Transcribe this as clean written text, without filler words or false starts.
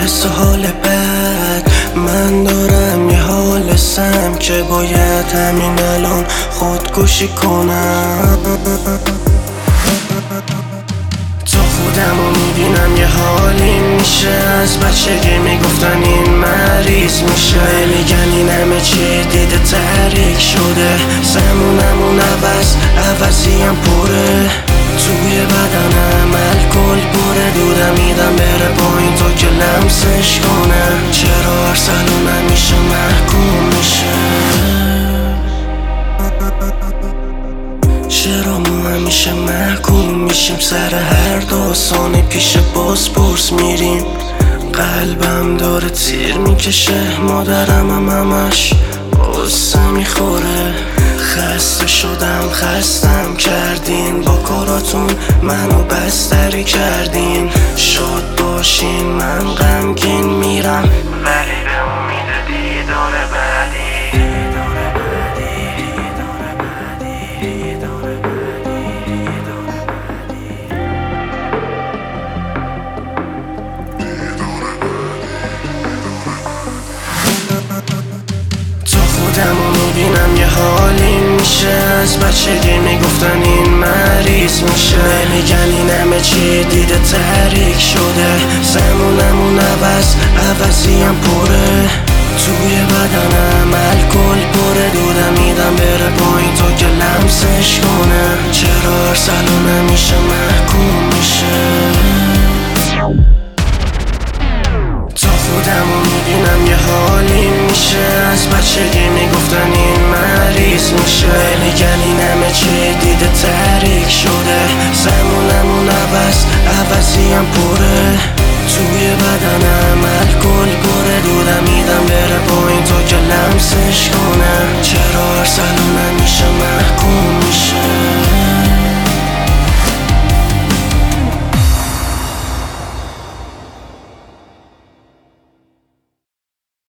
حس و حال بد من دارم، یه حال سم که باید همین الان خودکشی کنم. تا خودمو میبینم یه حالی میشه، از بچگی میگفتن این مریض میشه، میگن این همه چی دیده تحریک شده، زمونمون عوضیم پره، توی بدنم الکل پره، دودم میدم بره پایین تا که لمسش کنه. چرا هر سالون همیشه محکوم میشه؟ چرا ما همیشه محکوم میشیم؟ سر هر داستانی پیش بازپرس میریم. قلبم داره تیر میکشه، مادرم هم همش قصه میخوره. خسته شدم، خستم کردین، با کاراتون منو بستری کردین. شاد باشین من غمگین میرم، ولی به امید دیدار بعدی. خودمو میبینم یه حالی میشه، از بچگی میگفتن این مریض میشه، میگن این همه چی دیده تحریک شده، زمونمون عوضیم پره، توی بدنم الکل پره، دودم میدم بره پایین تا که لمسش کنه. چرا هر سالون همیشه محکوم میشه؟ تا خودمو میبینم یه حالی میشه، از بچگی میگفتن این مریض میشه، میگن این همه چی دیده تحریک شده، زمونمون عوضیم پره،